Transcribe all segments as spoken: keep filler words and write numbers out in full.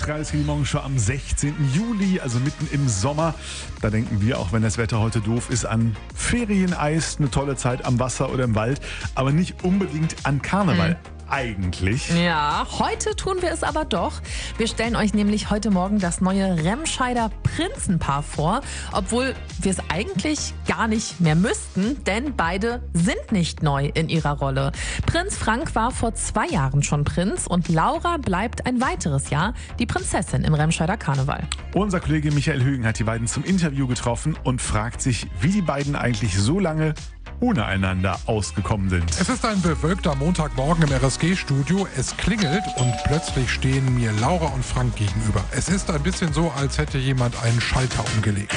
dreißig die Morgenshow am sechzehnten Juli, also mitten im Sommer. Da denken wir, auch wenn das Wetter heute doof ist, an Ferieneis, eine tolle Zeit am Wasser oder im Wald, aber nicht unbedingt an Karneval. Mhm. Eigentlich. Ja, heute tun wir es aber doch. Wir stellen euch nämlich heute Morgen das neue Remscheider Prinzenpaar vor, obwohl wir es eigentlich gar nicht mehr müssten, denn beide sind nicht neu in ihrer Rolle. Prinz Frank war vor zwei Jahren schon Prinz und Laura bleibt ein weiteres Jahr die Prinzessin im Remscheider Karneval. Unser Kollege Michael Högen hat die beiden zum Interview getroffen und fragt sich, wie die beiden eigentlich so lange ohne einander ausgekommen sind. Es ist ein bewölkter Montagmorgen im R S G-Studio. Es klingelt und plötzlich stehen mir Laura und Frank gegenüber. Es ist ein bisschen so, als hätte jemand einen Schalter umgelegt.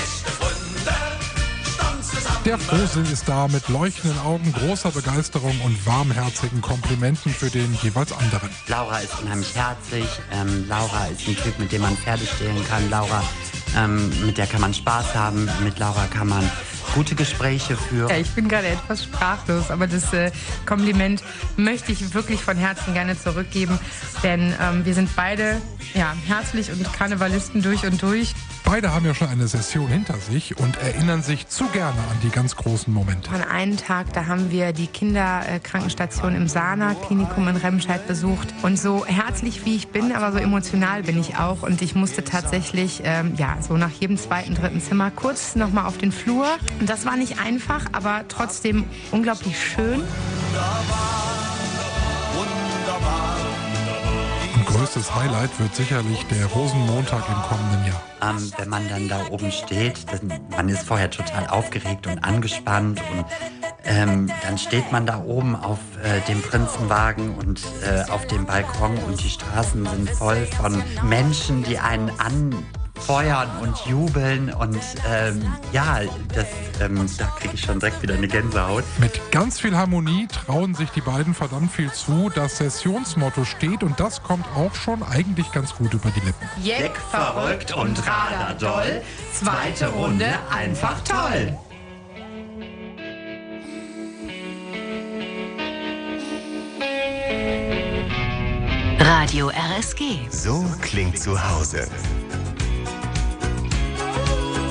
Der Frohsinn ist da mit leuchtenden Augen, großer Begeisterung und warmherzigen Komplimenten für den jeweils anderen. Laura ist unheimlich herzig. Ähm, Laura ist ein Typ, mit dem man Pferde stehlen kann. Laura, ähm, mit der kann man Spaß haben. Mit Laura kann man gute Gespräche führen. Ja, ich bin gerade etwas sprachlos, aber das äh, Kompliment möchte ich wirklich von Herzen gerne zurückgeben, denn ähm, wir sind beide ja, herzlich und Karnevalisten durch und durch. Beide haben ja schon eine Session hinter sich und erinnern sich zu gerne an die ganz großen Momente. An einem Tag, da haben wir die Kinderkrankenstation im Sana-Klinikum in Remscheid besucht. Und so herzlich wie ich bin, aber so emotional bin ich auch. Und ich musste tatsächlich, ähm, ja, so nach jedem zweiten, dritten Zimmer kurz nochmal auf den Flur. Und das war nicht einfach, aber trotzdem unglaublich schön. Größtes Highlight wird sicherlich der Rosenmontag im kommenden Jahr. Ähm, wenn man dann da oben steht, dann, man ist vorher total aufgeregt und angespannt und ähm, dann steht man da oben auf äh, dem Prinzenwagen und äh, auf dem Balkon und die Straßen sind voll von Menschen, die einen anfeuern und jubeln und ähm, ja, das, ähm, da kriege ich schon direkt wieder eine Gänsehaut. Mit ganz viel Harmonie trauen sich die beiden verdammt viel zu. Das Sessionsmotto steht und das kommt auch schon eigentlich ganz gut über die Lippen. Jeck, verrückt und raderdoll, zweite Runde einfach toll. Radio R S G. So klingt zu Hause.